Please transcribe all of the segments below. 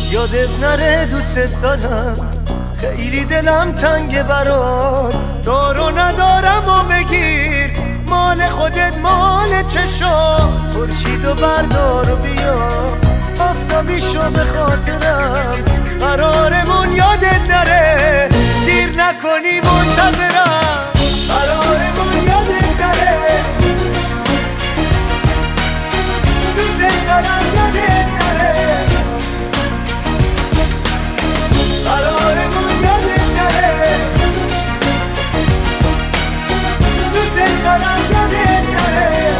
یادت نره دوست دارم، خیلی دلم تنگه برات. دارو ندارم و بگیر، مال خودت مال چشم. خورشیدو بردار و بیا، آفتابیشو به خاطرم. قرارمون یادت نره، دیر نکنی منتظرم. قرارمون یادت نره، دوست دارم یادت نره. قرارمون یادت نره، دوست دارم یادت نره.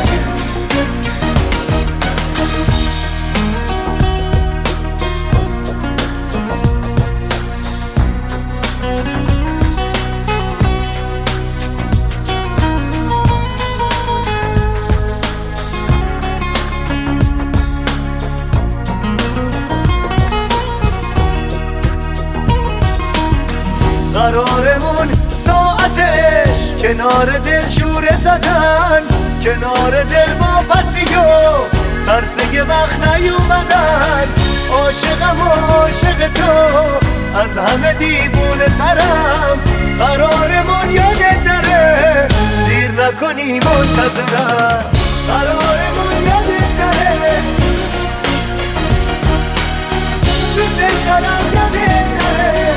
قرارمون ساعتش کنار دل شوره زدن، کنار دل ما پسیو ترس یه وقت نیومدن. عاشقم و عاشق تو، از همه دیوونه ترم. قرارمون یادت نره، دیر نکنی منتظرم. قرارمون یادت نره، دوست دارم یادت نره.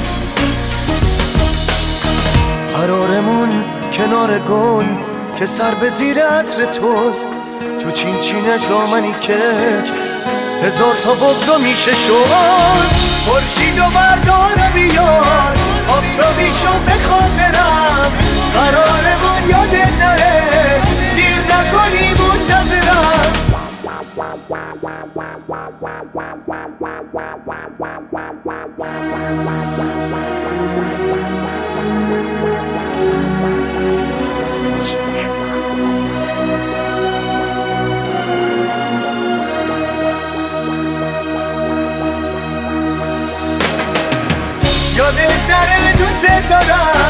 قرارمون کنار گل که سر به زیر عطر توست، تو چین چینش دامنی کک هزار تا بغضا میشه شد. خورشیدو بردار و بیار، آفتابیشو به خاطرم. قرارمون یادت نره، دیر نکنی منتظرم. یادت نره دوست دارم،